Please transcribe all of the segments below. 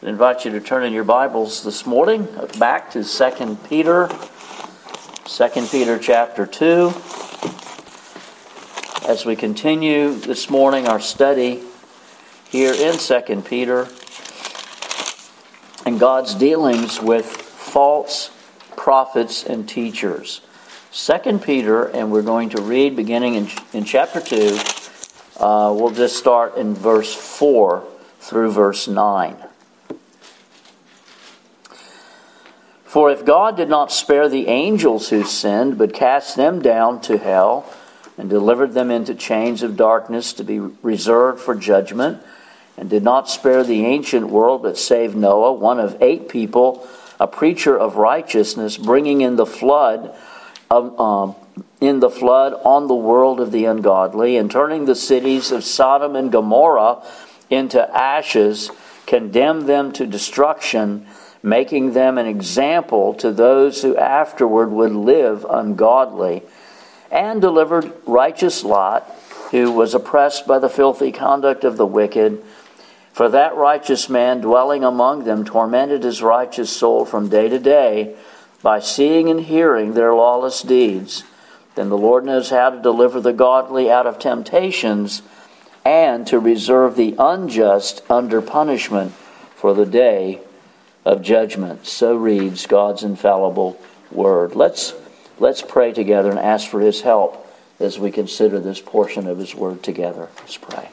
I invite you to turn in your Bibles this morning back to 2 Peter chapter 2. As we continue this morning our study here in 2 Peter and God's dealings with false prophets and teachers. 2 Peter, and we're going to read beginning in chapter 2. We'll just start in verse 4 through verse 9. For if God did not spare the angels who sinned, but cast them down to hell, and delivered them into chains of darkness to be reserved for judgment, and did not spare the ancient world, but saved Noah, one of 8 people, a preacher of righteousness, bringing in the flood on the world of the ungodly, and turning the cities of Sodom and Gomorrah into ashes, condemned them to destruction, making them an example to those who afterward would live ungodly, and delivered righteous Lot, who was oppressed by the filthy conduct of the wicked. For that righteous man dwelling among them tormented his righteous soul from day to day by seeing and hearing their lawless deeds. Then the Lord knows how to deliver the godly out of temptations and to reserve the unjust under punishment for the day of judgment. So reads God's infallible word. Let's pray together and ask for His help as we consider this portion of His word together. Let's pray.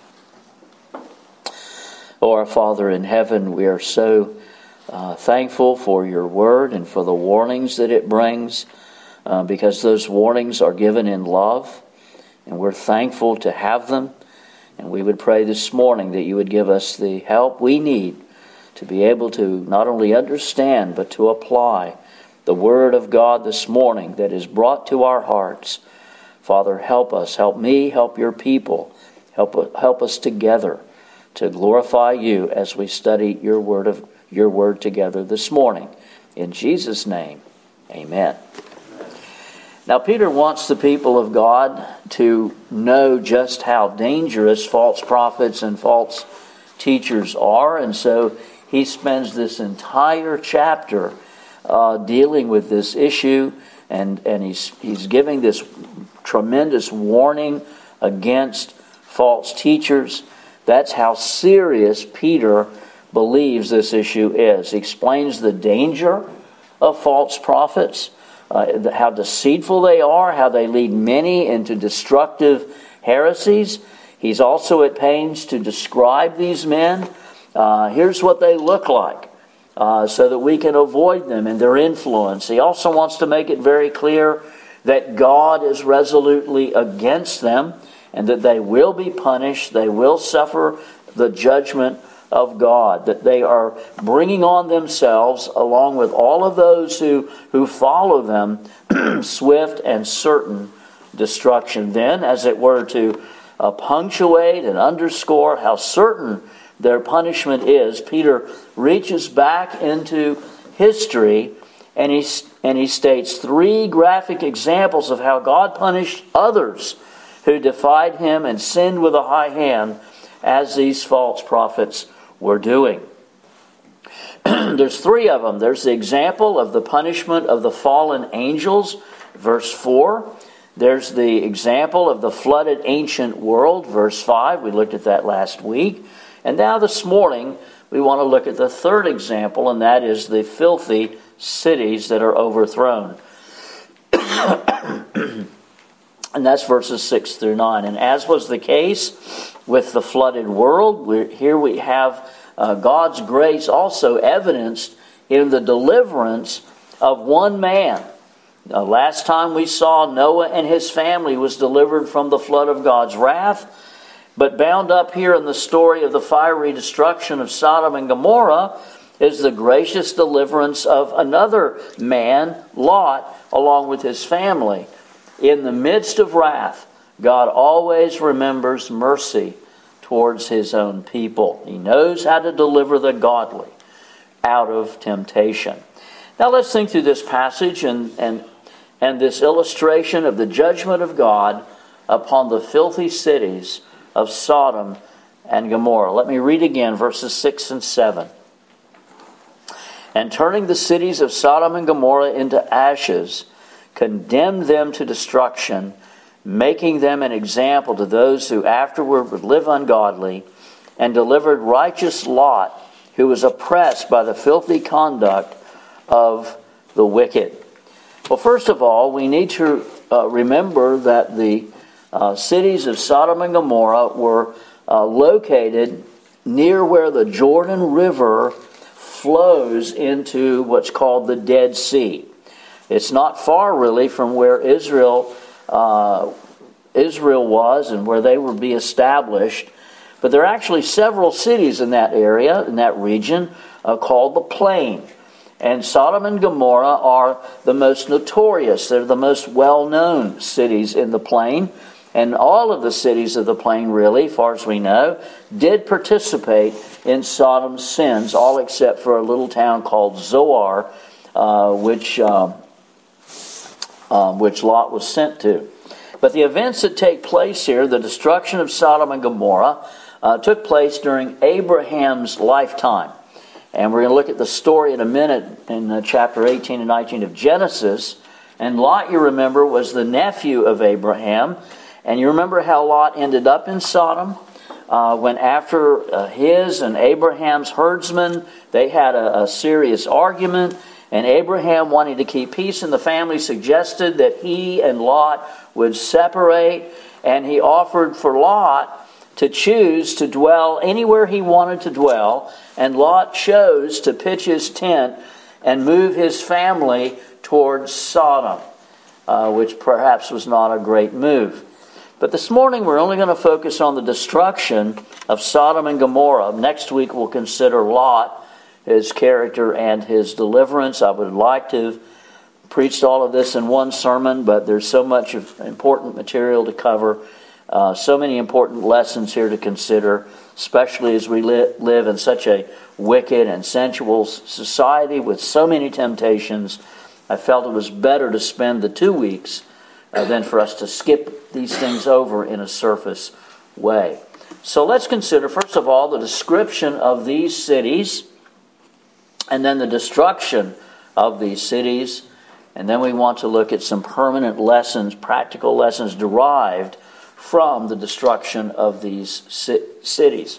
Oh, our Father in heaven, we are so thankful for your word and for the warnings that it brings, because those warnings are given in love, and we're thankful to have them. And we would pray this morning that you would give us the help we need to be able to not only understand, but to apply the Word of God this morning that is brought to our hearts. Father, help us, help me, help your people, help us together to glorify you as we study your word together this morning. In Jesus' name, amen. Now, Peter wants the people of God to know just how dangerous false prophets and false teachers are, and so he spends this entire chapter dealing with this issue, and he's giving this tremendous warning against false teachers. That's how serious Peter believes this issue is. He explains the danger of false prophets, how deceitful they are, how they lead many into destructive heresies. He's also at pains to describe these men. Here's what they look like, so that we can avoid them and their influence. He also wants to make it very clear that God is resolutely against them and that they will be punished, they will suffer the judgment of God, that they are bringing on themselves, along with all of those who follow them, swift and certain destruction. Then, as it were, to punctuate and underscore how certain their punishment is, Peter reaches back into history and he states 3 graphic examples of how God punished others who defied him and sinned with a high hand, as these false prophets were doing. There's 3 of them. There's the example of the punishment of the fallen angels, verse 4. There's the example of the flooded ancient world, verse 5. We looked at that last week. And now this morning, we want to look at the 3rd example, and that is the filthy cities that are overthrown. And that's verses 6 through 9. And as was the case with the flooded world, here we have God's grace also evidenced in the deliverance of one man. Last time we saw Noah and his family was delivered from the flood of God's wrath. But bound up here in the story of the fiery destruction of Sodom and Gomorrah is the gracious deliverance of another man, Lot, along with his family. In the midst of wrath, God always remembers mercy towards his own people. He knows how to deliver the godly out of temptation. Now let's think through this passage and this illustration of the judgment of God upon the filthy cities of Sodom and Gomorrah. Let me read again verses 6 and 7. and turning the cities of Sodom and Gomorrah into ashes, condemned them to destruction, making them an example to those who afterward would live ungodly, and delivered righteous Lot, who was oppressed by the filthy conduct of the wicked. Well, first of all, we need to remember that the cities of Sodom and Gomorrah were located near where the Jordan River flows into what's called the Dead Sea. It's not far, really, from where Israel was and where they would be established. But there are actually several cities in that area, in that region, called the Plain. And Sodom and Gomorrah are the most notorious. They're the most well-known cities in the Plain. And all of the cities of the Plain, really, as far as we know, did participate in Sodom's sins, all except for a little town called Zoar, which Lot was sent to. But the events that take place here, the destruction of Sodom and Gomorrah, took place during Abraham's lifetime. And we're going to look at the story in a minute in chapter 18 and 19 of Genesis. And Lot, you remember, was the nephew of Abraham. And you remember how Lot ended up in Sodom? When after his and Abraham's herdsmen, they had a serious argument. And Abraham, wanting to keep peace in the family, suggested that he and Lot would separate. And he offered for Lot to choose to dwell anywhere he wanted to dwell. And Lot chose to pitch his tent and move his family towards Sodom, which perhaps was not a great move. But this morning we're only going to focus on the destruction of Sodom and Gomorrah. Next week we'll consider Lot, his character, and his deliverance. I would like to have preached all of this in one sermon, but there's so much important material to cover, so many important lessons here to consider, especially as we live in such a wicked and sensual society with so many temptations. I felt it was better to spend the 2 weeks than for us to skip these things over in a surface way. So let's consider, first of all, the description of these cities, and then the destruction of these cities, and then we want to look at some permanent lessons, practical lessons derived from the destruction of these cities.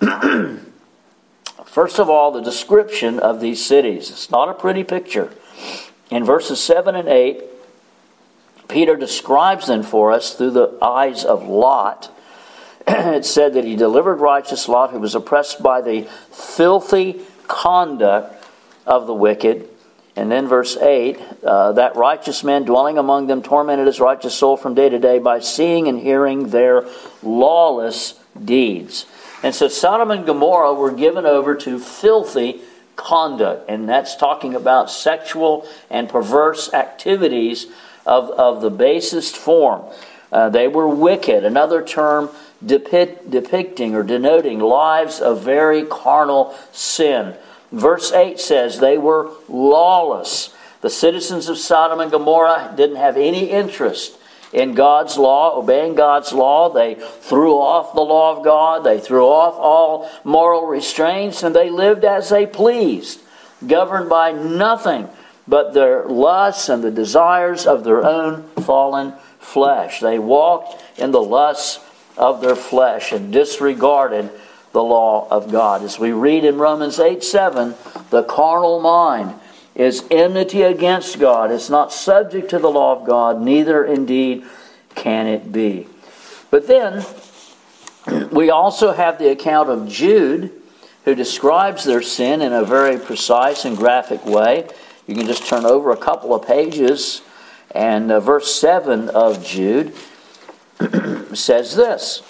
First of all, the description of these cities. It's not a pretty picture. In verses 7 and 8, Peter describes them for us through the eyes of Lot. It said that he delivered righteous Lot, who was oppressed by the filthy conduct of the wicked. And then verse 8, that righteous man dwelling among them tormented his righteous soul from day to day by seeing and hearing their lawless deeds. And so Sodom and Gomorrah were given over to filthy conduct. And that's talking about sexual and perverse activities of the basest form. They were wicked. Another term depicting or denoting lives of very carnal sin. Verse 8 says they were lawless. The citizens of Sodom and Gomorrah didn't have any interest in God's law, obeying God's law. They threw off the law of God. They threw off all moral restraints, and they lived as they pleased, governed by nothing but their lusts and the desires of their own fallen flesh. They walked in the lusts of their flesh and disregarded the law of God. As we read in Romans 8:7, the carnal mind is enmity against God. It's not subject to the law of God, neither indeed can it be. But then we also have the account of Jude, who describes their sin in a very precise and graphic way. You can just turn over a couple of pages, and verse 7 of Jude says this: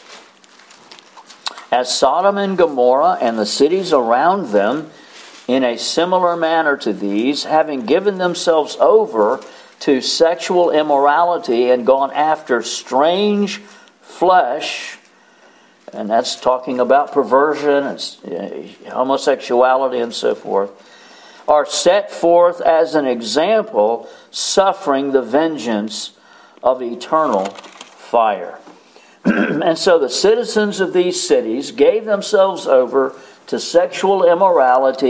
as Sodom and Gomorrah and the cities around them, in a similar manner to these, having given themselves over to sexual immorality and gone after strange flesh, and that's talking about perversion, homosexuality, and so forth, are set forth as an example, suffering the vengeance of eternal fire. And so the citizens of these cities gave themselves over to sexual immorality,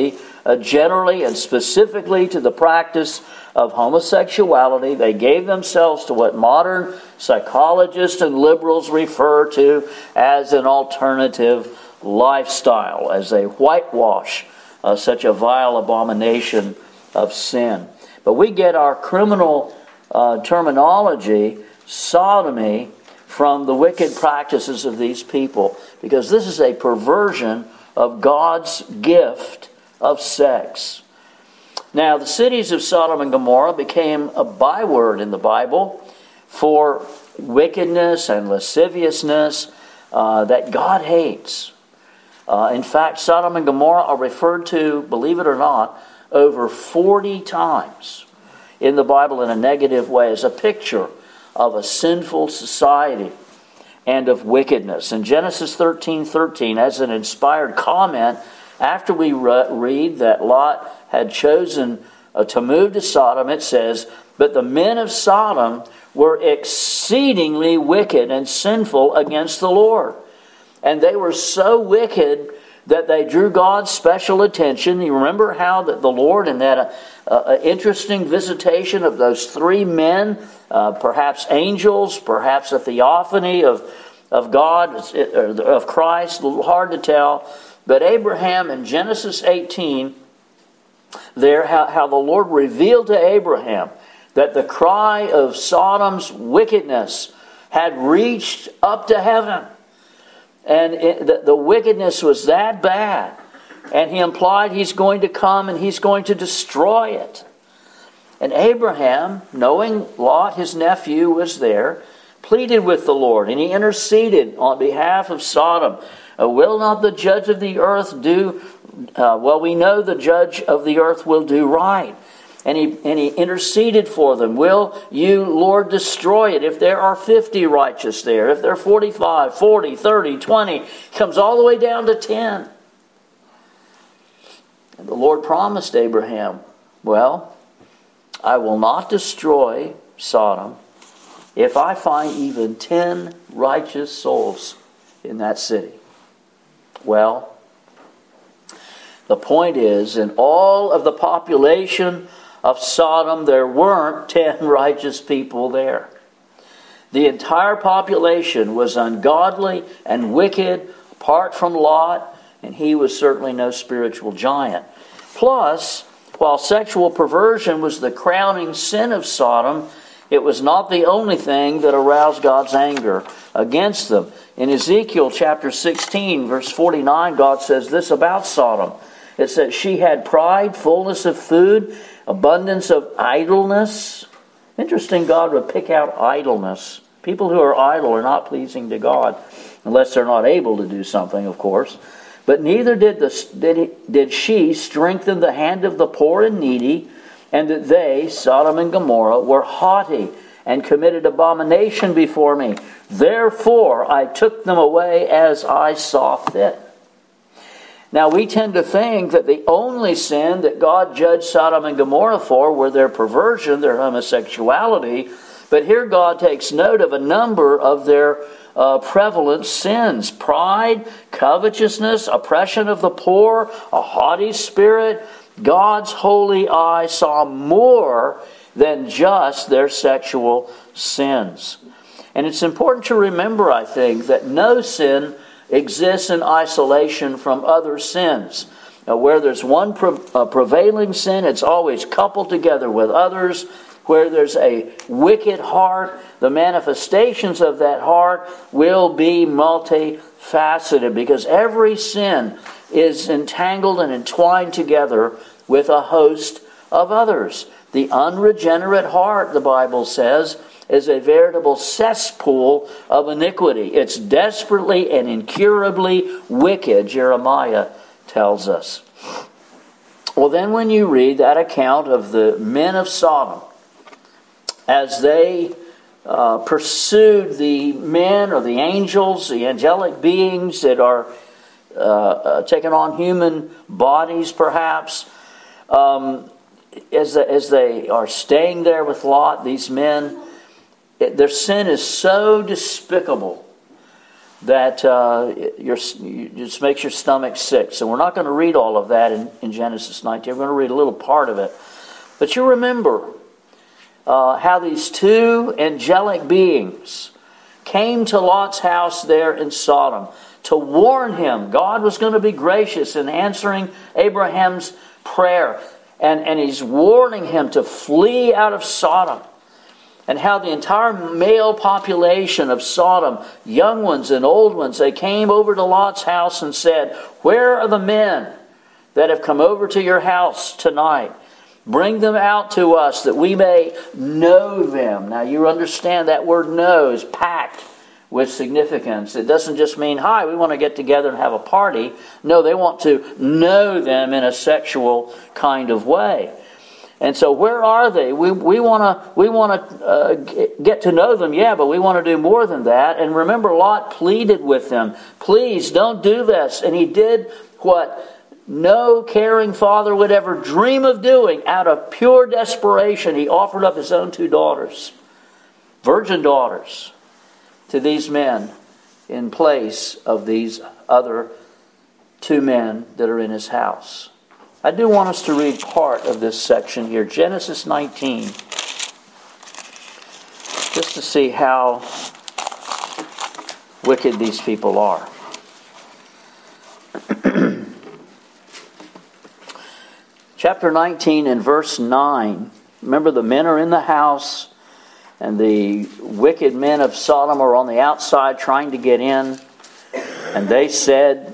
generally and specifically to the practice of homosexuality. They gave themselves to what modern psychologists and liberals refer to as an alternative lifestyle, as they whitewash such a vile abomination of sin. But we get our criminal terminology, sodomy, from the wicked practices of these people, because this is a perversion of God's gift of sex. Now, the cities of Sodom and Gomorrah became a byword in the Bible for wickedness and lasciviousness that God hates. In fact, Sodom and Gomorrah are referred to, believe it or not, over 40 times in the Bible in a negative way, as a picture of a sinful society and of wickedness. In Genesis 13:13, as an inspired comment, after we read that Lot had chosen to move to Sodom, it says, "But the men of Sodom were exceedingly wicked and sinful against the Lord. And they were so wicked that they drew God's special attention." You remember how that the Lord, in that interesting visitation of those three men, perhaps angels, perhaps a theophany of God, of Christ, a little hard to tell. But Abraham in Genesis 18, there how the Lord revealed to Abraham that the cry of Sodom's wickedness had reached up to heaven. And the wickedness was that bad. And he implied he's going to come and he's going to destroy it. And Abraham, knowing Lot, his nephew, was there, pleaded with the Lord, and he interceded on behalf of Sodom. Will not the judge of the earth do... well, we know the judge of the earth will do right. And he interceded for them. Will you, Lord, destroy it? If there are 50 righteous there, if there are 45, 40, 30, 20, comes all the way down to 10. And the Lord promised Abraham, well, I will not destroy Sodom if I find even 10 righteous souls in that city. Well, the point is, in all of the population of Sodom, there weren't 10 righteous people there. The entire population was ungodly and wicked, apart from Lot, and he was certainly no spiritual giant. Plus, while sexual perversion was the crowning sin of Sodom, it was not the only thing that aroused God's anger against them. In Ezekiel chapter 16, verse 49, God says this about Sodom. It says, she had pride, fullness of food, abundance of idleness. Interesting, God would pick out idleness. People who are idle are not pleasing to God, unless they're not able to do something, of course. But neither did she strengthen the hand of the poor and needy, and that they, Sodom and Gomorrah, were haughty and committed abomination before me. Therefore I took them away as I saw fit. Now we tend to think that the only sin that God judged Sodom and Gomorrah for were their perversion, their homosexuality. But here God takes note of a number of their prevalent sins: pride, covetousness, oppression of the poor, a haughty spirit. God's holy eye saw more than just their sexual sins. And it's important to remember, I think, that no sin exists in isolation from other sins. Now, where there's one prevailing sin, it's always coupled together with others. Where there's a wicked heart, the manifestations of that heart will be multifaceted, because every sin is entangled and entwined together with a host of others. The unregenerate heart, the Bible says, is a veritable cesspool of iniquity. It's desperately and incurably wicked, Jeremiah tells us. Well, then when you read that account of the men of Sodom, as they pursued the men or the angels, the angelic beings that are taking on human bodies perhaps, as they are staying there with Lot, these men, their sin is so despicable that just makes your stomach sick. So we're not going to read all of that in Genesis 19. We're going to read a little part of it. But you remember how these two angelic beings came to Lot's house there in Sodom to warn him. God was going to be gracious in answering Abraham's prayer. And he's warning him to flee out of Sodom. And how the entire male population of Sodom, young ones and old ones, they came over to Lot's house and said, "Where are the men that have come over to your house tonight? Bring them out to us that we may know them." Now you understand that word "know" is packed with significance. It doesn't just mean, "Hi, we want to get together and have a party." No, they want to know them in a sexual kind of way. And so where are they? We want to get to know them, yeah, but we want to do more than that. And remember, Lot pleaded with them, "Please don't do this." And he did what no caring father would ever dream of doing. Out of pure desperation, he offered up his own two daughters, virgin daughters, to these men in place of these other two men that are in his house. I do want us to read part of this section here, Genesis 19, just to see how wicked these people are. Chapter 19 and verse 9. Remember, the men are in the house, and the wicked men of Sodom are on the outside trying to get in. And they said,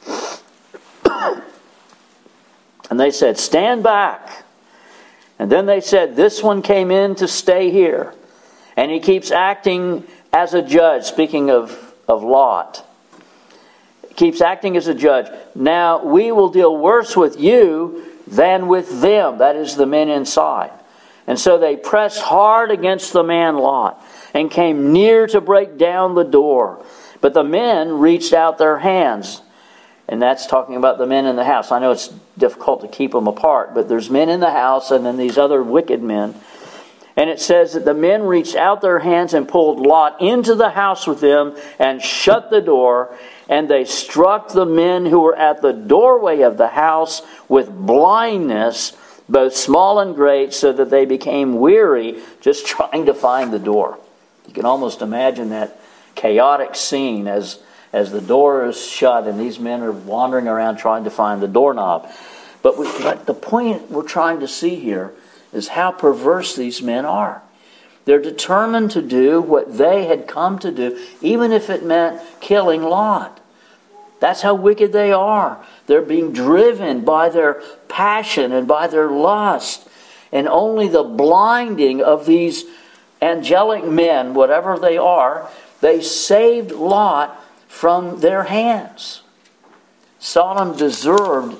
"Stand back." And then they said, "This one came in to stay here, and he keeps acting as a judge." Speaking of Lot. He keeps acting as a judge. "Now we will deal worse with you than with them," that is, the men inside. And so they pressed hard against the man Lot and came near to break down the door. But the men reached out their hands. And that's talking about the men in the house. I know it's difficult to keep them apart, but there's men in the house and then these other wicked men. And it says that the men reached out their hands and pulled Lot into the house with them and shut the door. And they struck the men who were at the doorway of the house with blindness, both small and great, so that they became weary just trying to find the door. You can almost imagine that chaotic scene as the door is shut and these men are wandering around trying to find the doorknob. But the point we're trying to see here is how perverse these men are. They're determined to do what they had come to do, even if it meant killing Lot. That's how wicked they are. They're being driven by their passion and by their lust. And only the blinding of these angelic men, whatever they are, they saved Lot from their hands. Sodom deserved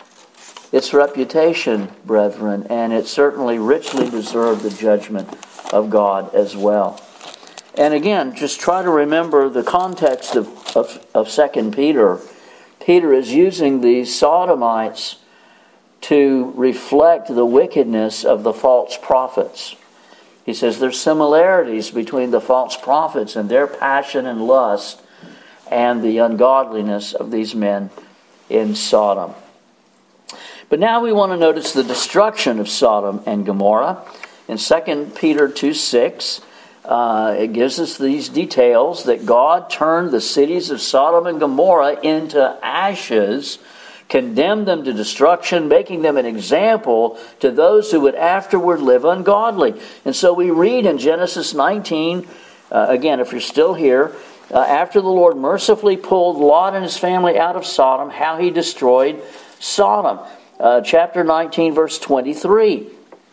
its reputation, brethren, and it certainly richly deserved the judgment of God as well. And again, just try to remember the context of 2 Peter. Peter is using these Sodomites to reflect the wickedness of the false prophets. He says there's similarities between the false prophets and their passion and lust and the ungodliness of these men in Sodom. But now we want to notice the destruction of Sodom and Gomorrah. In 2 Peter 2:6, it gives us these details that God turned the cities of Sodom and Gomorrah into ashes, condemned them to destruction, making them an example to those who would afterward live ungodly. And so we read in Genesis 19, again, if you're still here, after the Lord mercifully pulled Lot and his family out of Sodom, how he destroyed Sodom. Chapter 19, verse 23.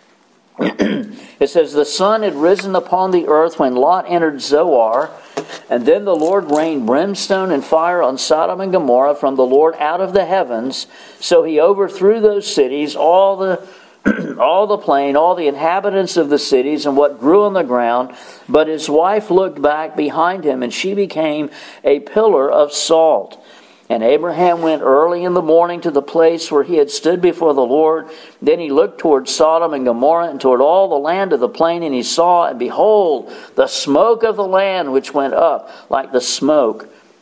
It says, "The sun had risen upon the earth when Lot entered Zoar, and then the Lord rained brimstone and fire on Sodom and Gomorrah from the Lord out of the heavens. So he overthrew those cities, all the plain, all the inhabitants of the cities, and what grew on the ground. But his wife looked back behind him, and she became a pillar of salt. And Abraham went early in the morning to the place where he had stood before the Lord. Then he looked toward Sodom and Gomorrah and toward all the land of the plain, and he saw, and behold, the smoke of the land which went up like the smoke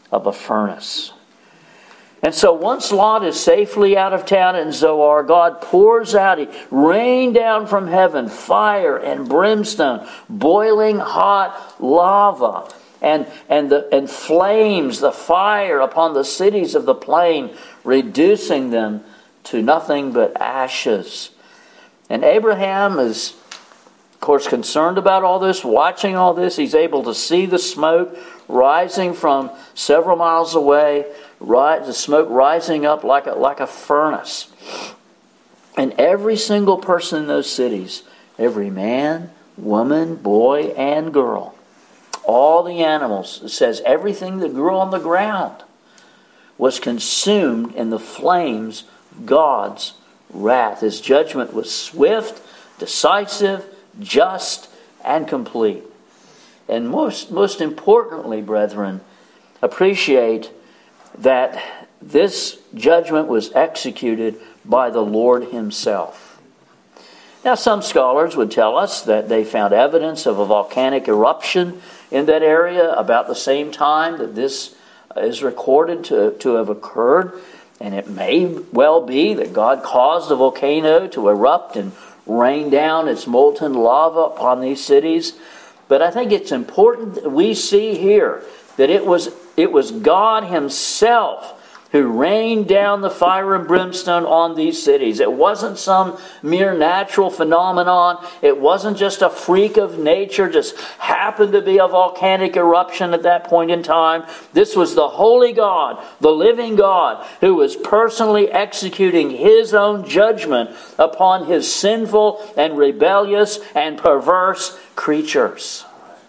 of a furnace. And so once Lot is safely out of town in Zoar, God pours out, He rained down from heaven fire and brimstone, boiling hot lava, and flames, the fire upon the cities of the plain, reducing them to nothing but ashes. And Abraham is, of course, concerned about all this, watching all this. He's able to see the smoke rising from several miles away, the smoke rising up like a furnace. And every single person in those cities, every man, woman, boy, and girl, all the animals, it says everything that grew on the ground was consumed in the flames of God's wrath. His judgment was swift, decisive, just, and complete. And most importantly, brethren, appreciate that this judgment was executed by the Lord Himself. Now, some scholars would tell us that they found evidence of a volcanic eruption in that area about the same time that this is recorded to have occurred. And it may well be that God caused the volcano to erupt and rain down its molten lava upon these cities. But I think it's important that we see here that it was God Himself who rained down the fire and brimstone on these cities. It wasn't some mere natural phenomenon. It wasn't just a freak of nature, just happened to be a volcanic eruption at that point in time. This was the holy God, the living God, who was personally executing His own judgment upon His sinful and rebellious and perverse creatures.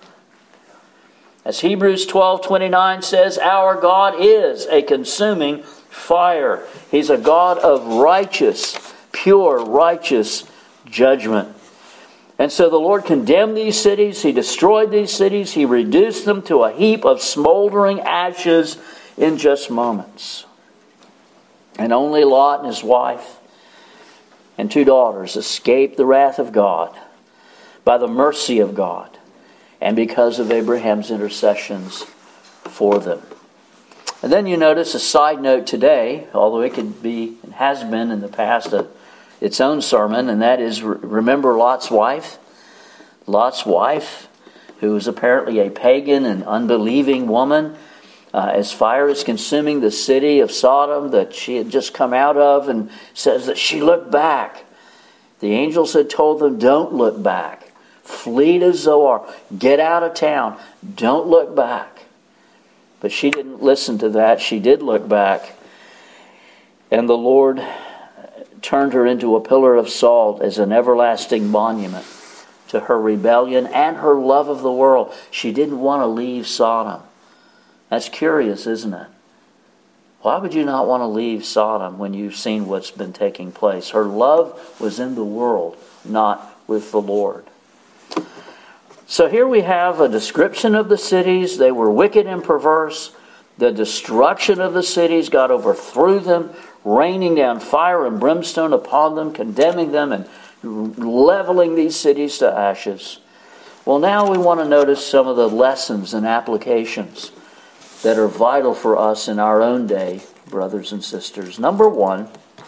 As Hebrews 12:29 says, our God is a consuming fire. He's a God of pure righteous judgment. And so the Lord condemned these cities. He destroyed these cities. He reduced them to a heap of smoldering ashes in just moments. And only Lot and his wife and 2 daughters escaped the wrath of God by the mercy of God, and because of Abraham's intercessions for them. And then you notice a side note today, although it could be and has been in the past its own sermon, and that is, remember Lot's wife? Lot's wife, who was apparently a pagan and unbelieving woman, as fire is consuming the city of Sodom that she had just come out of, and says that she looked back. The angels had told them, don't look back. Flee to Zoar. Get out of town. Don't look back. But she didn't listen to that. She did look back. And the Lord turned her into a pillar of salt as an everlasting monument to her rebellion and her love of the world. She didn't want to leave Sodom. That's curious, isn't it? Why would you not want to leave Sodom when you've seen what's been taking place? Her love was in the world, not with the Lord. So here we have a description of the cities. They were wicked and perverse. The destruction of the cities, God overthrew them, raining down fire and brimstone upon them, condemning them and leveling these cities to ashes. Well, now we want to notice some of the lessons and applications that are vital for us in our own day, brothers and sisters. Number 1,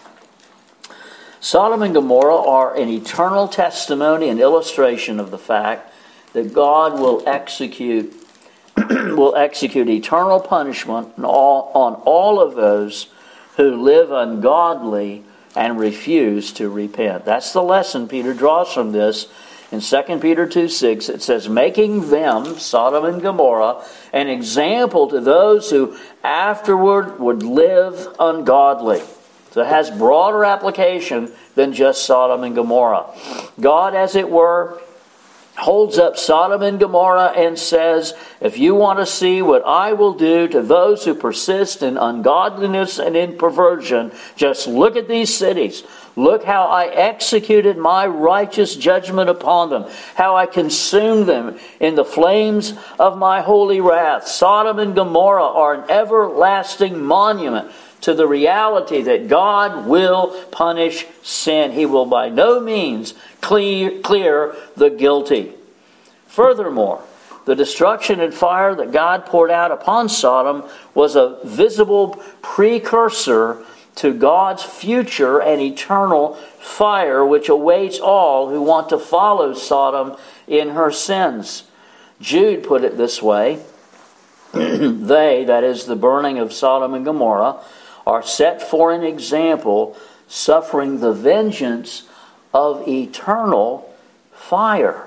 Sodom and Gomorrah are an eternal testimony and illustration of the fact that God will execute eternal punishment on all of those who live ungodly and refuse to repent. That's the lesson Peter draws from this. In 2 Peter 2:6, it says, making them, Sodom and Gomorrah, an example to those who afterward would live ungodly. So it has broader application than just Sodom and Gomorrah. God, as it were, holds up Sodom and Gomorrah and says, if you want to see what I will do to those who persist in ungodliness and in perversion, just look at these cities. Look how I executed my righteous judgment upon them, how I consumed them in the flames of my holy wrath. Sodom and Gomorrah are an everlasting monument to the reality that God will punish sin. He will by no means clear the guilty. Furthermore, The destruction and fire that God poured out upon Sodom was a visible precursor to God's future and eternal fire, which awaits all who want to follow Sodom in her sins. Jude put it this way: they, that is the burning of Sodom and Gomorrah, are set for an example, suffering the vengeance of eternal fire.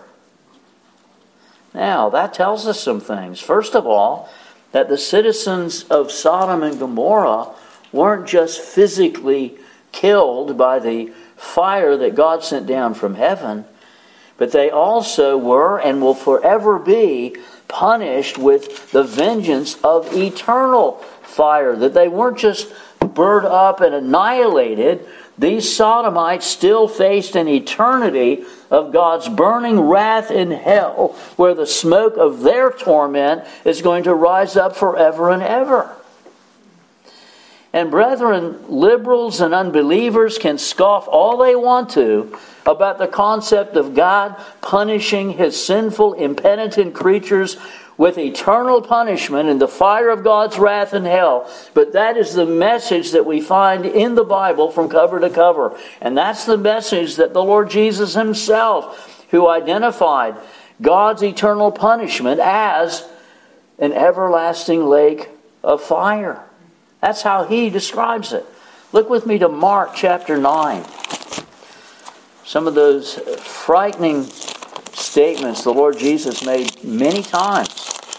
Now, that tells us some things. First of all, that the citizens of Sodom and Gomorrah weren't just physically killed by the fire that God sent down from heaven, but they also were and will forever be punished with the vengeance of eternal fire. That they weren't just burned up and annihilated. These Sodomites still faced an eternity of God's burning wrath in hell, where the smoke of their torment is going to rise up forever and ever. And brethren, liberals and unbelievers can scoff all they want to about the concept of God punishing His sinful, impenitent creatures with eternal punishment in the fire of God's wrath in hell. But that is the message that we find in the Bible from cover to cover. And that's the message that the Lord Jesus Himself, who identified God's eternal punishment as an everlasting lake of fire. That's how He describes it. Look with me to Mark chapter 9. Some of those frightening statements the Lord Jesus made many times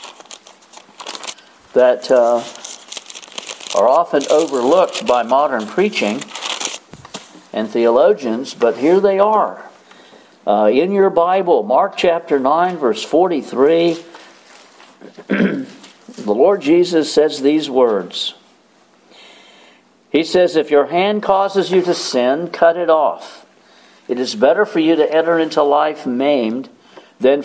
that are often overlooked by modern preaching and theologians, but here they are. In your Bible, Mark chapter 9, verse 43, the Lord Jesus says these words. He says, "If your hand causes you to sin, cut it off. It is better for you to enter into life maimed than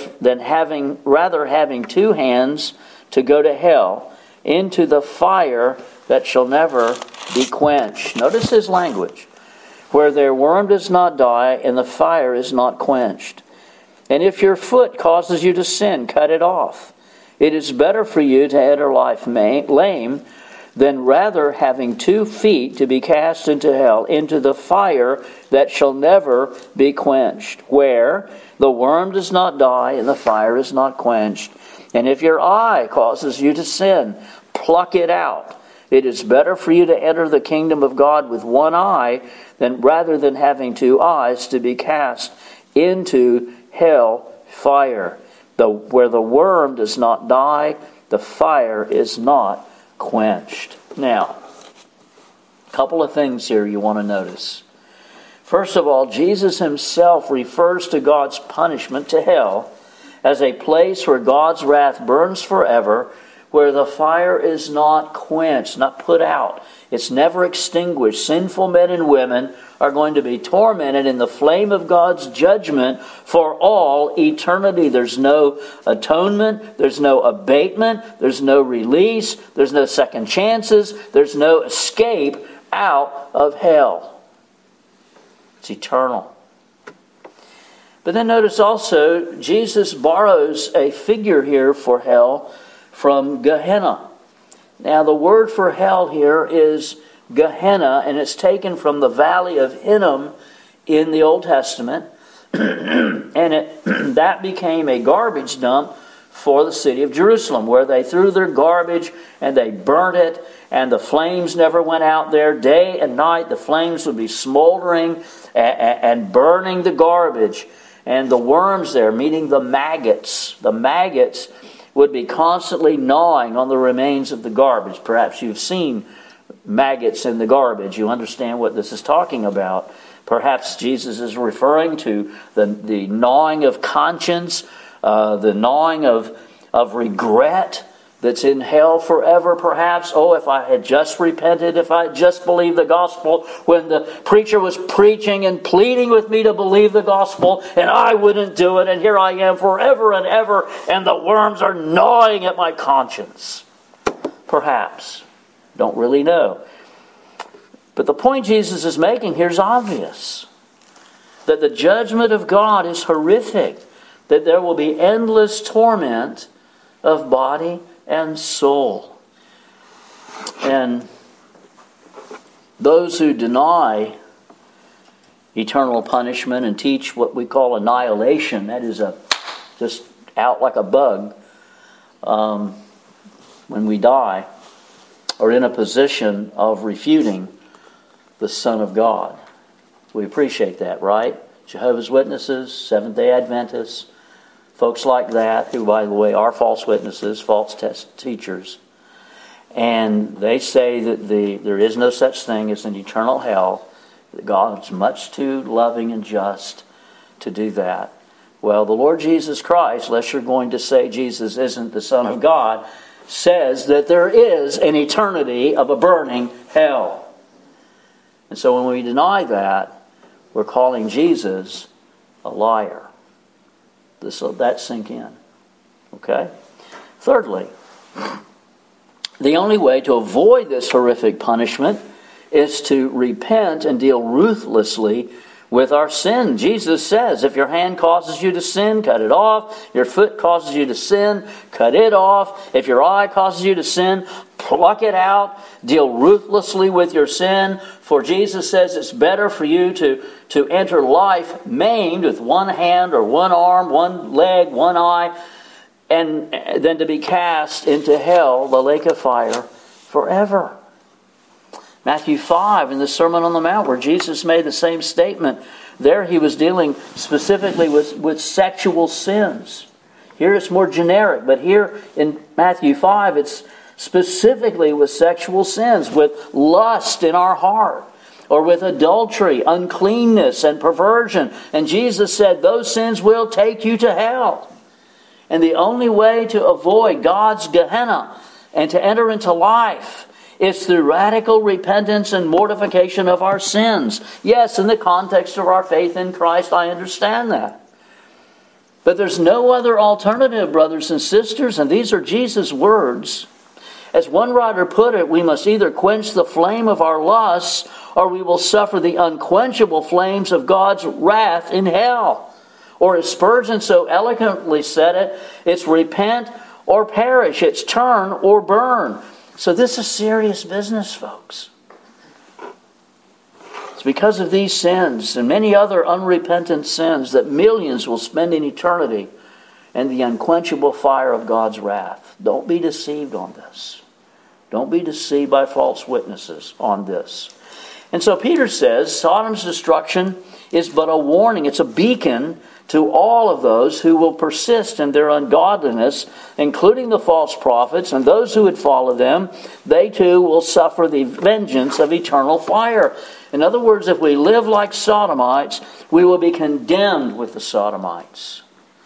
having two hands to go to hell, into the fire that shall never be quenched." Notice his language. "Where their worm does not die and the fire is not quenched. And if your foot causes you to sin, cut it off. It is better for you to enter life lame than rather having 2 feet to be cast into hell, into the fire that shall never be quenched, where the worm does not die and the fire is not quenched. And if your eye causes you to sin, pluck it out. It is better for you to enter the kingdom of God with 1 eye rather than having 2 eyes to be cast into hell fire, where the worm does not die, the fire is not quenched." Now, a couple of things here you want to notice. First of all, Jesus Himself refers to God's punishment to hell as a place where God's wrath burns forever, where the fire is not quenched, not put out. It's never extinguished. Sinful men and women are going to be tormented in the flame of God's judgment for all eternity. There's no atonement. There's no abatement. There's no release. There's no second chances. There's no escape out of hell. It's eternal. But then notice also, Jesus borrows a figure here for hell from Gehenna. Now, the word for hell here is Gehenna, and it's taken from the valley of Hinnom in the Old Testament. And that became a garbage dump for the city of Jerusalem, where they threw their garbage and they burnt it, and the flames never went out there. Day and night, the flames would be smoldering and burning the garbage. And the worms there, meaning the maggots would be constantly gnawing on the remains of the garbage. Perhaps you've seen maggots in the garbage. You understand what this is talking about. Perhaps Jesus is referring to the gnawing of conscience, the gnawing of regret that's in hell forever, perhaps. Oh, if I had just repented, if I had just believed the gospel when the preacher was preaching and pleading with me to believe the gospel, and I wouldn't do it, and here I am forever and ever, and the worms are gnawing at my conscience. Perhaps. Don't really know. But the point Jesus is making here is obvious. That the judgment of God is horrific. That there will be endless torment of body and soul. And those who deny eternal punishment and teach what we call annihilation, that is just out like a bug when we die, are in a position of refuting the Son of God. We appreciate that, right? Jehovah's Witnesses, Seventh-day Adventists, folks like that, who, by the way, are false witnesses, false teachers. And they say that there is no such thing as an eternal hell, that God's much too loving and just to do that. Well, the Lord Jesus Christ, unless you're going to say Jesus isn't the Son of God, says that there is an eternity of a burning hell. And so when we deny that, we're calling Jesus a liar. So that sink in. Okay? Thirdly, the only way to avoid this horrific punishment is to repent and deal ruthlessly with our sin. Jesus says, if your hand causes you to sin, cut it off. Your foot causes you to sin, cut it off. If your eye causes you to sin, pluck it out. Deal ruthlessly with your sin. For Jesus says it's better for you to enter life maimed with one hand or one arm, one leg, one eye, and than to be cast into hell, the lake of fire, forever. Matthew 5 in the Sermon on the Mount, where Jesus made the same statement. There he was dealing specifically with sexual sins. Here it's more generic, but here in Matthew 5 it's specifically with sexual sins, with lust in our heart, or with adultery, uncleanness, and perversion. And Jesus said those sins will take you to hell. And the only way to avoid God's Gehenna and to enter into life is through radical repentance and mortification of our sins. Yes, in the context of our faith in Christ, I understand that. But there's no other alternative, brothers and sisters, and these are Jesus' words. As one writer put it, we must either quench the flame of our lusts, or we will suffer the unquenchable flames of God's wrath in hell. Or as Spurgeon so eloquently said it, it's repent or perish, it's turn or burn. So this is serious business, folks. It's because of these sins and many other unrepentant sins that millions will spend in eternity in the unquenchable fire of God's wrath. Don't be deceived on this. Don't be deceived by false witnesses on this. And so Peter says Sodom's destruction is but a warning. It's a beacon to all of those who will persist in their ungodliness, including the false prophets and those who would follow them. They too will suffer the vengeance of eternal fire. In other words, if we live like Sodomites, we will be condemned with the Sodomites.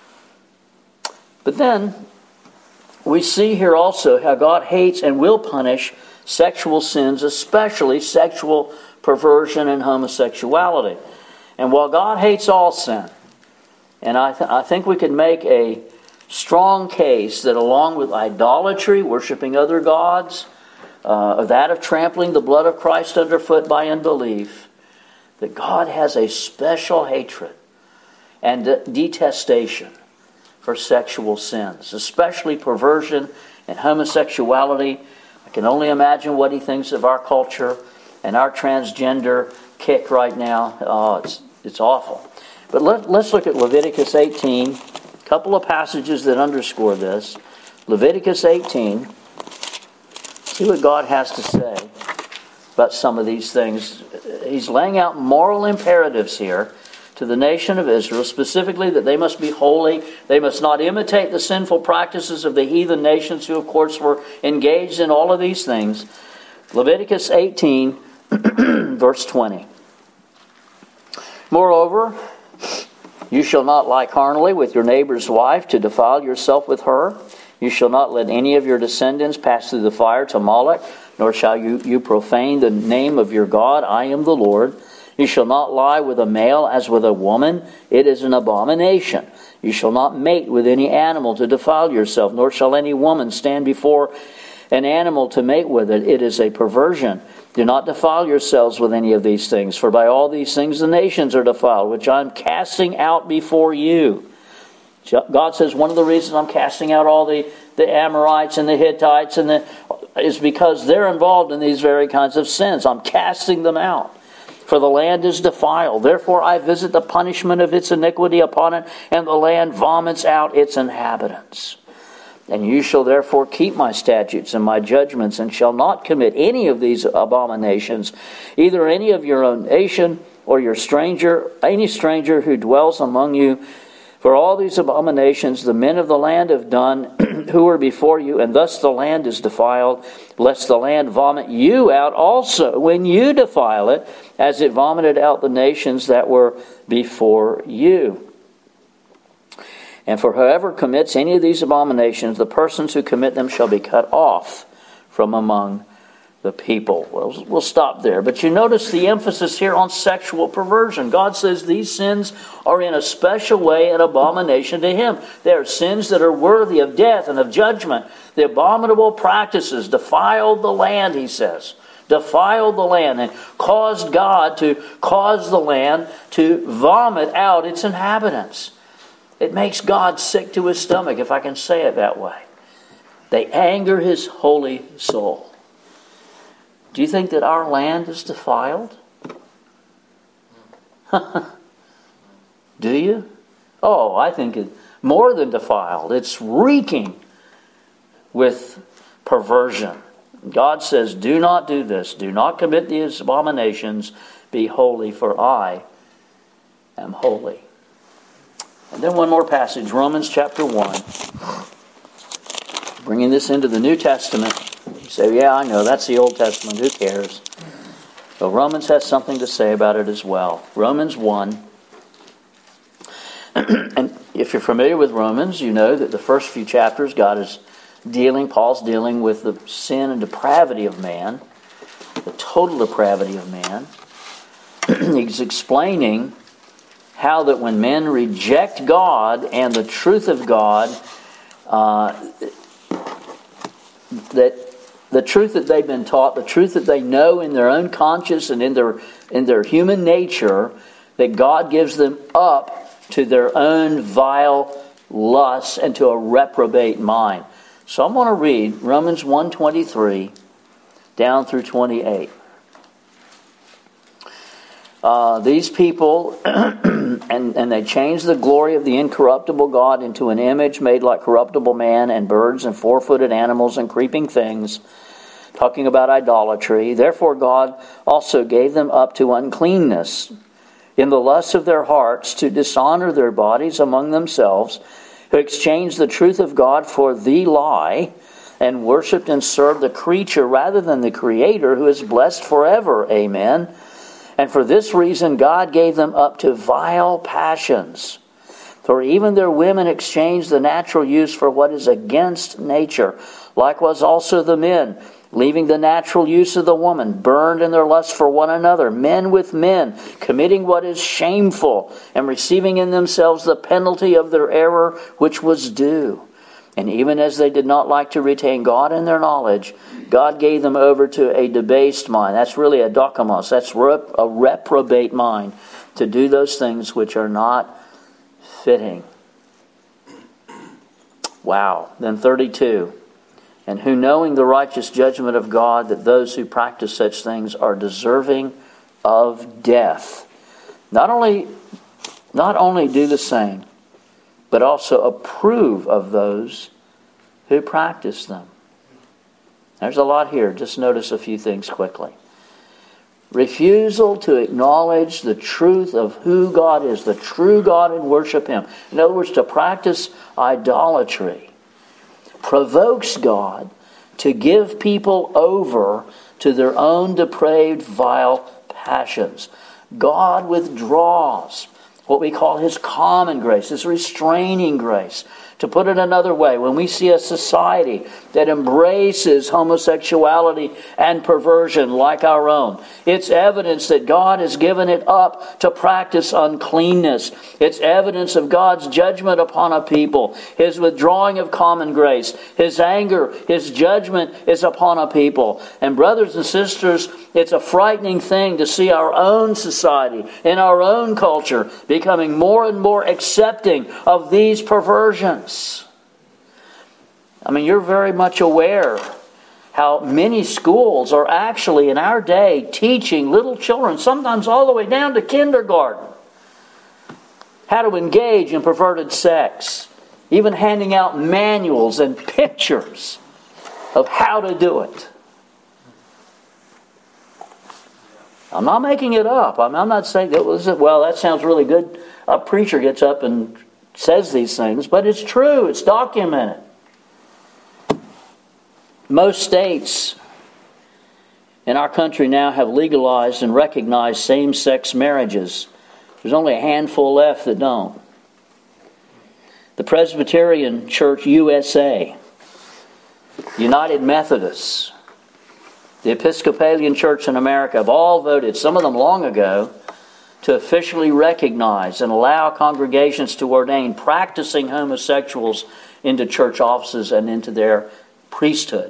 But then we see here also how God hates and will punish sexual sins, especially sexual perversion and homosexuality. And while God hates all sin, and I think we could make a strong case that along with idolatry, worshiping other gods, that of trampling the blood of Christ underfoot by unbelief, that God has a special hatred and detestation for sexual sins, especially perversion and homosexuality. I can only imagine what he thinks of our culture and our transgender kick right now. Oh, it's awful. But let's look at Leviticus 18, a couple of passages that underscore this. Leviticus 18, see what God has to say about some of these things. He's laying out moral imperatives here to the nation of Israel, specifically that they must be holy. They must not imitate the sinful practices of the heathen nations who, of course, were engaged in all of these things. Leviticus 18, verse 20. Moreover, you shall not lie carnally with your neighbor's wife to defile yourself with her. You shall not let any of your descendants pass through the fire to Moloch, nor shall you profane the name of your God. I am the Lord. You shall not lie with a male as with a woman. It is an abomination. You shall not mate with any animal to defile yourself, nor shall any woman stand before an animal to mate with it. It is a perversion. Do not defile yourselves with any of these things, for by all these things the nations are defiled, which I am casting out before you. God says one of the reasons I'm casting out all the Amorites and the Hittites is because they're involved in these very kinds of sins. I'm casting them out. For the land is defiled. Therefore I visit the punishment of its iniquity upon it, and the land vomits out its inhabitants. And you shall therefore keep my statutes and my judgments, and shall not commit any of these abominations, either any of your own nation or any stranger who dwells among you. For all these abominations the men of the land have done who were before you, and thus the land is defiled, lest the land vomit you out also when you defile it, as it vomited out the nations that were before you. And for whoever commits any of these abominations, the persons who commit them shall be cut off from among the people. Well, we'll stop there. But you notice the emphasis here on sexual perversion. God says these sins are in a special way an abomination to Him. They are sins that are worthy of death and of judgment. The abominable practices defiled the land, He says. Defiled the land and caused God to cause the land to vomit out its inhabitants. It makes God sick to His stomach, if I can say it that way. They anger His holy soul. Do you think that our land is defiled? Do you? Oh, I think it's more than defiled. It's reeking with perversion. God says, do not do this. Do not commit these abominations. Be holy, for I am holy. And then one more passage, Romans chapter 1. Bringing this into the New Testament. You say, yeah, I know, that's the Old Testament. Who cares? But Romans has something to say about it as well. Romans 1. And if you're familiar with Romans, you know that the first few chapters, Paul's dealing with the sin and depravity of man, the total depravity of man. He's explaining how that when men reject God and the truth of God, that the truth that they've been taught, the truth that they know in their own conscience and in their human nature, that God gives them up to their own vile lusts and to a reprobate mind. So I'm going to read Romans 1:23 down through 28. These people, and they changed the glory of the incorruptible God into an image made like corruptible man and birds and four-footed animals and creeping things, talking about idolatry. Therefore God also gave them up to uncleanness in the lusts of their hearts, to dishonor their bodies among themselves, who exchanged the truth of God for the lie, and worshipped and served the creature rather than the Creator, who is blessed forever. Amen. And for this reason God gave them up to vile passions. For even their women exchanged the natural use for what is against nature. Likewise also the men, leaving the natural use of the woman, burned in their lust for one another, men with men, committing what is shameful, and receiving in themselves the penalty of their error which was due. And even as they did not like to retain God in their knowledge, God gave them over to a debased mind. That's really a dokimos. That's a reprobate mind, to do those things which are not fitting. Wow. Then 32. And who, knowing the righteous judgment of God, that those who practice such things are deserving of death, not only do the same, but also approve of those who practice them. There's a lot here. Just notice a few things quickly. Refusal to acknowledge the truth of who God is, the true God, and worship Him. In other words, to practice idolatry provokes God to give people over to their own depraved, vile passions. God withdraws what we call His common grace, His restraining grace, To put it another way, when we see a society that embraces homosexuality and perversion like our own, it's evidence that God has given it up to practice uncleanness. It's evidence of God's judgment upon a people, His withdrawing of common grace, His anger, His judgment is upon a people. And brothers and sisters, it's a frightening thing to see our own society, in our own culture, becoming more and more accepting of these perversions. I mean, you're very much aware how many schools are actually in our day teaching little children, sometimes all the way down to kindergarten, how to engage in perverted sex, even handing out manuals and pictures of how to do it. I'm not making it up. I'm not saying that that sounds really good. A preacher gets up and says these things, but it's true. It's documented. Most states in our country now have legalized and recognized same-sex marriages. There's only a handful left that don't. The Presbyterian Church USA, United Methodists, the Episcopalian Church in America have all voted, some of them long ago, to officially recognize and allow congregations to ordain practicing homosexuals into church offices and into their priesthood.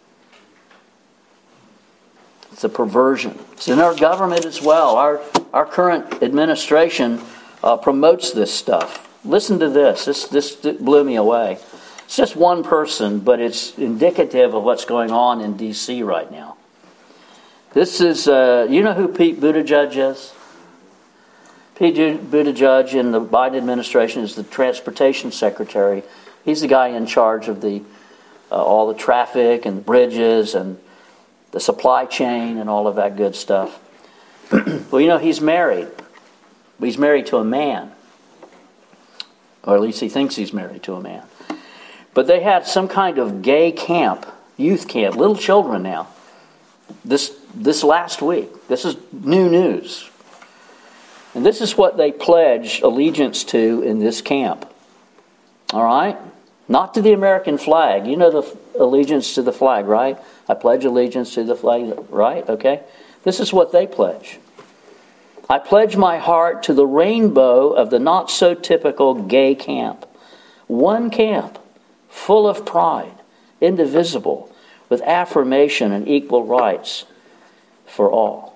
It's a perversion. It's in our government as well. Our current administration promotes this stuff. Listen to this. This blew me away. It's just one person, but it's indicative of what's going on in D.C. right now. This is, you know who Pete Buttigieg is? Pete Buttigieg in the Biden administration is the transportation secretary. He's the guy in charge of all the traffic and the bridges and the supply chain and all of that good stuff. Well, you know, he's married. He's married to a man. Or at least he thinks he's married to a man. But they had some kind of gay camp, youth camp, little children now, this last week. This is new news. And this is what they pledged allegiance to in this camp. All right? Not to the American flag. You know the allegiance to the flag, right? I pledge allegiance to the flag, right? Okay? This is what they pledge. I pledge my heart to the rainbow of the not-so-typical gay camp. One camp, full of pride, indivisible, with affirmation and equal rights for all.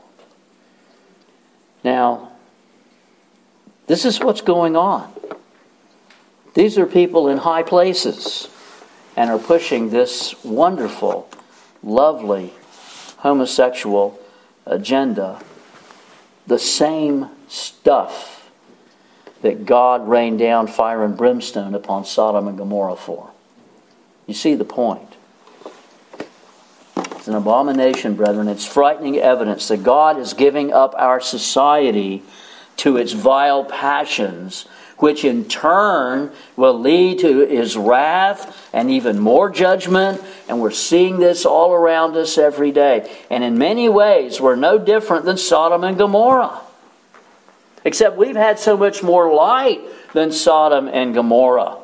Now, this is what's going on. These are people in high places and are pushing this wonderful, lovely, homosexual agenda, the same stuff that God rained down fire and brimstone upon Sodom and Gomorrah for. You see the point. It's an abomination, brethren. It's frightening evidence that God is giving up our society to its vile passions, which in turn will lead to His wrath and even more judgment. And we're seeing this all around us every day. And in many ways, we're no different than Sodom and Gomorrah. Except we've had so much more light than Sodom and Gomorrah.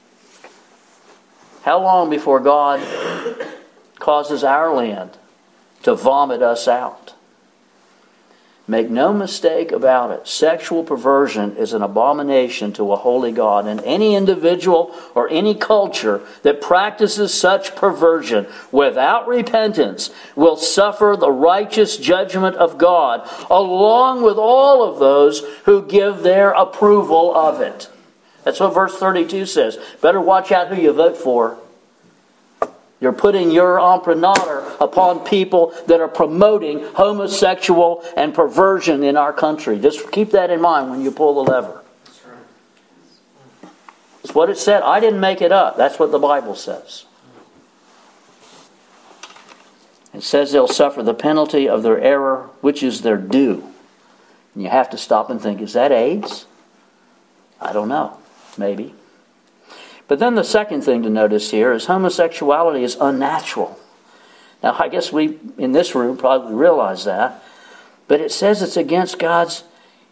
How long before God causes our land to vomit us out? Make no mistake about it. Sexual perversion is an abomination to a holy God. And any individual or any culture that practices such perversion without repentance will suffer the righteous judgment of God, along with all of those who give their approval of it. That's what verse 32 says. Better watch out who you vote for. You're putting your imprimatur upon people that are promoting homosexual and perversion in our country. Just keep that in mind when you pull the lever. That's right. It's what it said. I didn't make it up. That's what the Bible says. It says they'll suffer the penalty of their error, which is their due. And you have to stop and think, is that AIDS? I don't know. Maybe. But then the second thing to notice here is homosexuality is unnatural. Now, I guess we in this room probably realize that. But it says it's against God's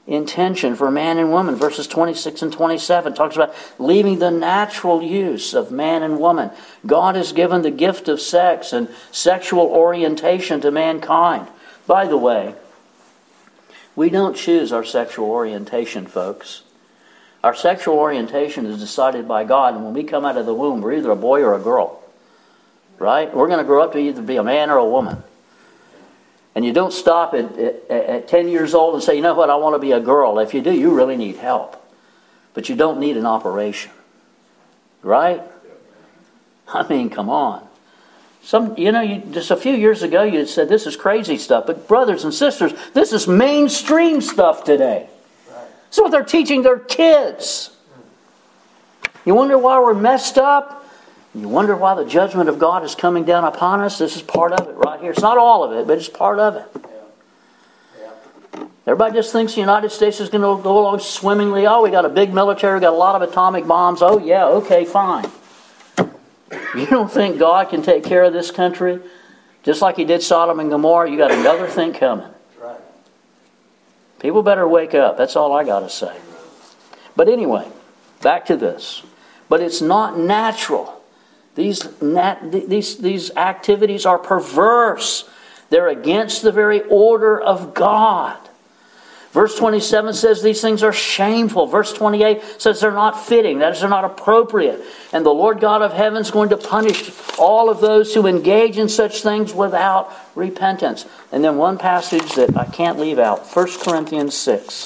intention for man and woman. Verses 26 and 27 talks about leaving the natural use of man and woman. God has given the gift of sex and sexual orientation to mankind. By the way, we don't choose our sexual orientation, folks. Our sexual orientation is decided by God, and when we come out of the womb, we're either a boy or a girl. Right? We're going to grow up to either be a man or a woman. And you don't stop at 10 years old and say, you know what, I want to be a girl. If you do, you really need help. But you don't need an operation. Right? I mean, come on. Just a few years ago you said this is crazy stuff. But brothers and sisters, this is mainstream stuff today. This is what they're teaching their kids. You wonder why we're messed up? You wonder why the judgment of God is coming down upon us? This is part of it right here. It's not all of it, but it's part of it. Everybody just thinks the United States is going to go along swimmingly. Oh, we got a big military, we got a lot of atomic bombs. Oh, yeah, okay, fine. You don't think God can take care of this country? Just like He did Sodom and Gomorrah, you got another thing coming. People better wake up. That's all I got to say. But anyway, back to this. But it's not natural. These activities are perverse. They're against the very order of God. Verse 27 says these things are shameful. Verse 28 says they're not fitting. That is, they're not appropriate. And the Lord God of heaven is going to punish all of those who engage in such things without repentance. And then one passage that I can't leave out. 1 Corinthians 6.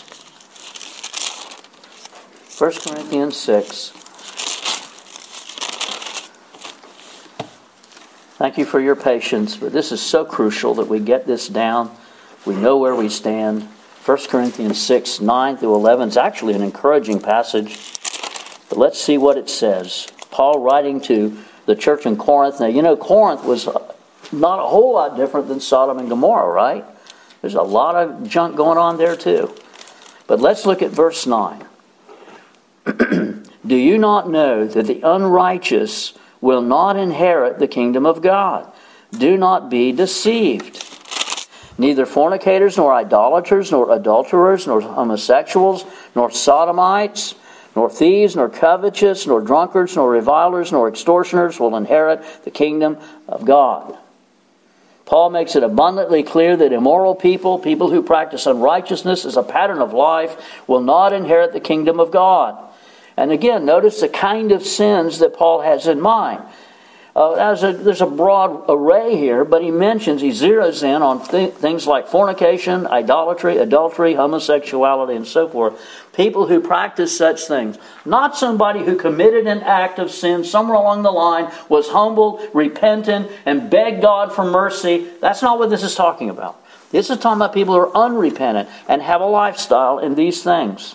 1 Corinthians 6. Thank you for your patience, but this is so crucial that we get this down. We know where we stand. 1 Corinthians 6, 9 through 11 is actually an encouraging passage. But let's see what it says. Paul writing to the church in Corinth. Now, you know, Corinth was not a whole lot different than Sodom and Gomorrah, right? There's a lot of junk going on there too. But let's look at verse 9. Do you not know that the unrighteous will not inherit the kingdom of God? Do not be deceived. Neither fornicators, nor idolaters, nor adulterers, nor homosexuals, nor sodomites, nor thieves, nor covetous, nor drunkards, nor revilers, nor extortioners will inherit the kingdom of God. Paul makes it abundantly clear that immoral people, people who practice unrighteousness as a pattern of life, will not inherit the kingdom of God. And again, notice the kind of sins that Paul has in mind. There's a broad array here, but he zeroes in on things like fornication, idolatry, adultery, homosexuality, and so forth. People who practice such things. Not somebody who committed an act of sin somewhere along the line, was humbled, repentant, and begged God for mercy. That's not what this is talking about. This is talking about people who are unrepentant and have a lifestyle in these things.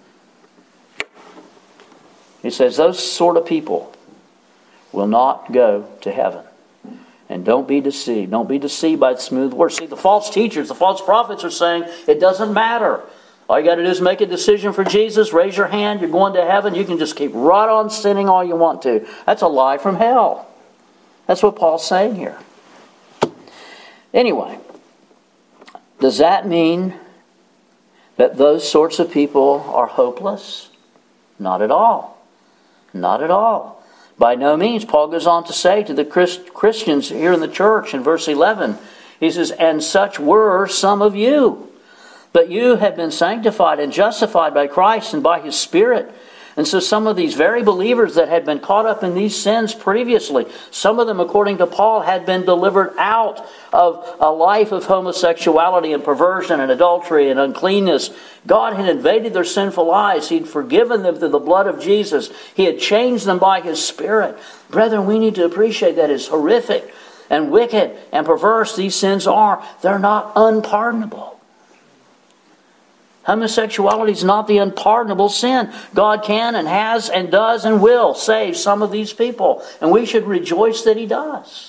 He says those sort of people will not go to heaven. And don't be deceived. Don't be deceived by the smooth words. See, the false teachers, the false prophets are saying it doesn't matter. All you got to do is make a decision for Jesus, raise your hand, you're going to heaven. You can just keep right on sinning all you want to. That's a lie from hell. That's what Paul's saying here. Anyway, does that mean that those sorts of people are hopeless? Not at all. Not at all. By no means. Paul goes on to say to the Christians here in the church in verse 11, he says, and such were some of you. But you have been sanctified and justified by Christ and by His Spirit. And so some of these very believers that had been caught up in these sins previously, some of them, according to Paul, had been delivered out of a life of homosexuality and perversion and adultery and uncleanness. God had invaded their sinful lives. He'd forgiven them through the blood of Jesus. He had changed them by His Spirit. Brethren, we need to appreciate that as horrific and wicked and perverse these sins are, they're not unpardonable. Homosexuality is not the unpardonable sin. God can and has and does and will save some of these people. And we should rejoice that He does.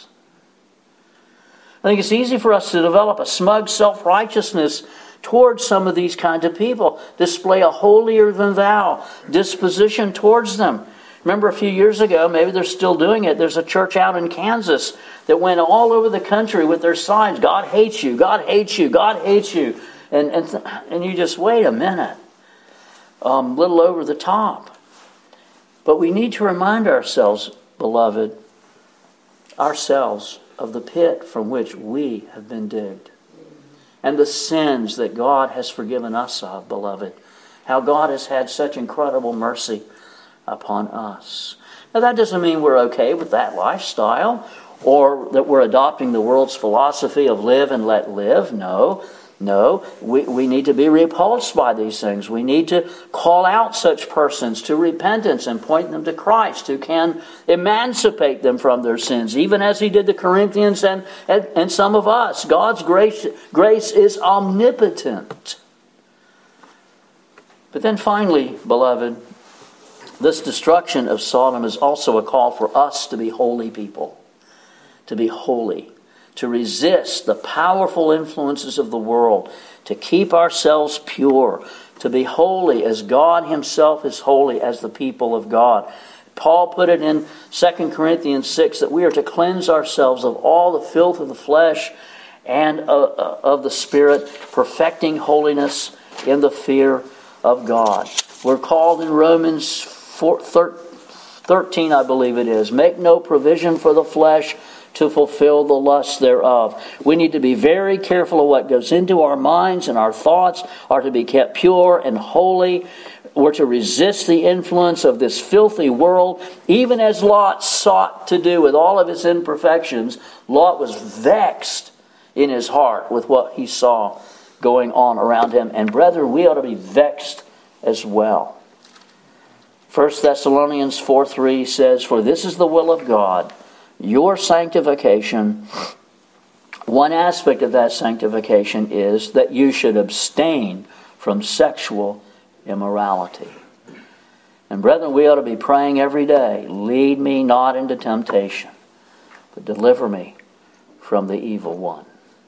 I think it's easy for us to develop a smug self-righteousness towards some of these kinds of people. Display a holier-than-thou disposition towards them. Remember a few years ago, maybe they're still doing it, there's a church out in Kansas that went all over the country with their signs, God hates you, God hates you, God hates you. And you just, wait a minute. Little over the top. But we need to remind ourselves, beloved, ourselves of the pit from which we have been digged. And the sins that God has forgiven us of, beloved. How God has had such incredible mercy upon us. Now that doesn't mean we're okay with that lifestyle or that we're adopting the world's philosophy of live and let live. No, we need to be repulsed by these things. We need to call out such persons to repentance and point them to Christ, who can emancipate them from their sins, even as He did the Corinthians and some of us. God's grace is omnipotent. But then finally, beloved, this destruction of Sodom is also a call for us to be holy people, to be holy, to resist the powerful influences of the world, to keep ourselves pure, to be holy as God Himself is holy, as the people of God. Paul put it in 2 Corinthians 6 that we are to cleanse ourselves of all the filth of the flesh and of the Spirit, perfecting holiness in the fear of God. We're called in Romans 13, I believe it is, make no provision for the flesh to fulfill the lusts thereof. We need to be very careful of what goes into our minds, and our thoughts are to be kept pure and holy. We're to resist the influence of this filthy world, even as Lot sought to do with all of his imperfections. Lot was vexed in his heart with what he saw going on around him. And brethren, we ought to be vexed as well. 1 Thessalonians 4:3 says, for this is the will of God, your sanctification. One aspect of that sanctification is that you should abstain from sexual immorality. And brethren, we ought to be praying every day, lead me not into temptation, but deliver me from the evil one.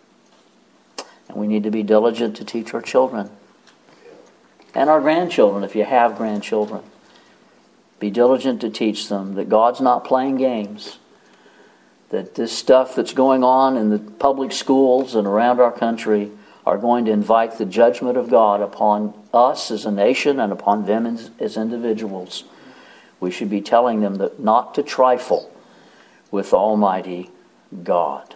And we need to be diligent to teach our children and our grandchildren, if you have grandchildren. Be diligent to teach them that God's not playing games, that this stuff that's going on in the public schools and around our country are going to invite the judgment of God upon us as a nation and upon them as individuals. We should be telling them that not to trifle with Almighty God.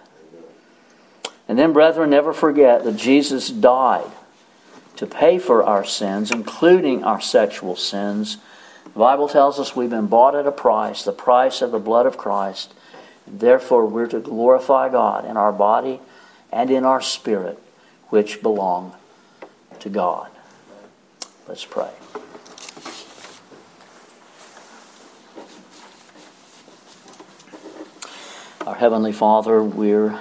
And then, brethren, never forget that Jesus died to pay for our sins, including our sexual sins. The Bible tells us we've been bought at a price, the price of the blood of Christ. And therefore, we're to glorify God in our body and in our spirit, which belong to God. Let's pray. Our Heavenly Father, we're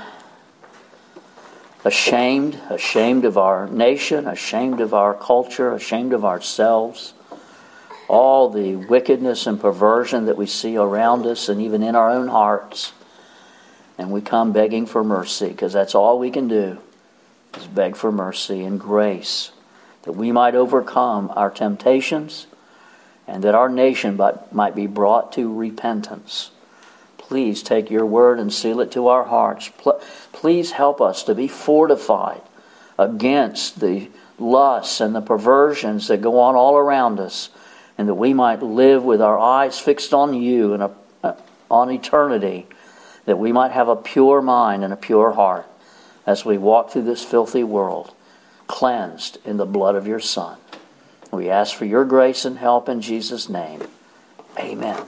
ashamed of our nation, ashamed of our culture, ashamed of ourselves. All the wickedness and perversion that we see around us and even in our own hearts. And we come begging for mercy, because that's all we can do, is beg for mercy and grace, that we might overcome our temptations and that our nation might be brought to repentance. Please take your word and seal it to our hearts. Please help us to be fortified against the lusts and the perversions that go on all around us, and that we might live with our eyes fixed on you and on eternity, that we might have a pure mind and a pure heart as we walk through this filthy world, cleansed in the blood of your Son. We ask for your grace and help in Jesus' name. Amen.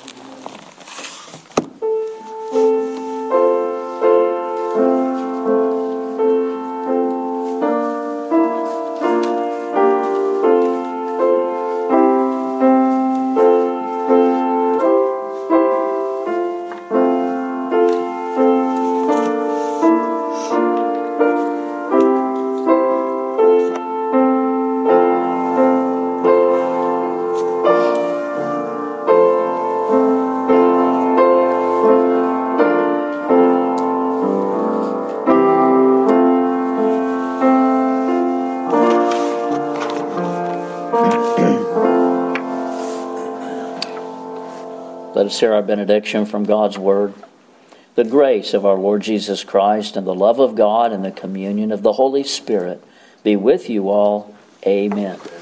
Let us hear our benediction from God's Word. The grace of our Lord Jesus Christ and the love of God and the communion of the Holy Spirit be with you all. Amen.